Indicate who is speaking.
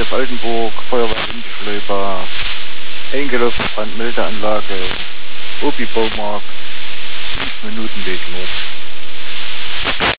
Speaker 1: ICF Altenburg, Feuerwehr Windeschleuber, Engelhoff Brandmeldeanlage, Opi Baumarkt, 5 Minuten Weg nur.